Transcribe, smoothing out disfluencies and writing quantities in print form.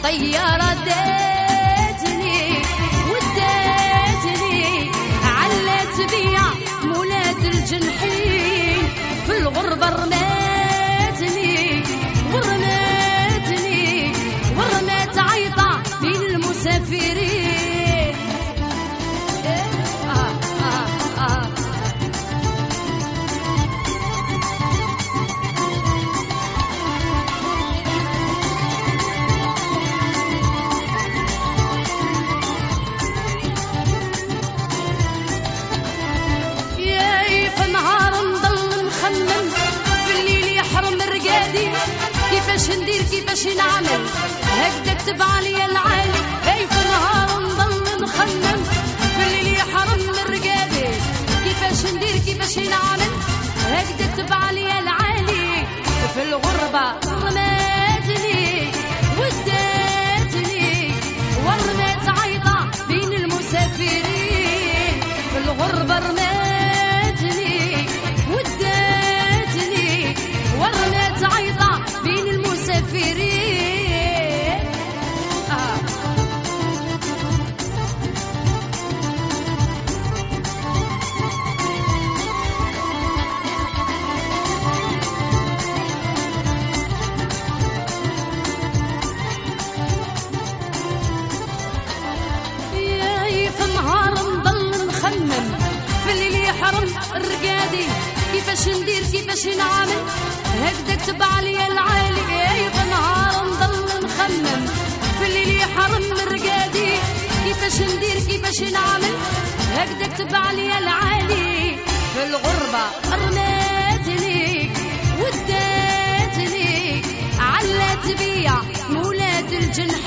طيارة داتني وداتني علات بيا مولات الجنحين في الغربة رماتني ورماتني ورمات عيطة بين المسافرين. كيفاش ندير كيفاش نعمل هكذا كتب عليا العالي. اي في النهار نضل نخمم في الليل يحرم الرقادي. كيفاش ندير كيفاش نعمل هكذا كتب عليا العالي. في الغربة رماتني وداتني ورمات عيطة بين المسافرين. في الغربة رماتني وداتني ورمات عيطة بين المسافرين. ياي في النهار نضل نخمم في الليل يحرم الرقادي. كيفاش ندير كيفاش نعمل هكذا كتب عليا العالي. ياي في النهار نضل نخمم في الليل يحرم الرقادي. كيفاش ندير كيفاش نعمل هكذا كتب عليا العالي. في الغربة رماتني وداتني علات بيا مولات الجنح